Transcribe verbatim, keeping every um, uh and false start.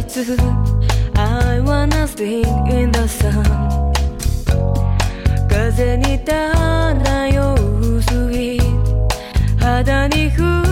日 I wanna stay in the sun 風に漂う薄い肌に降る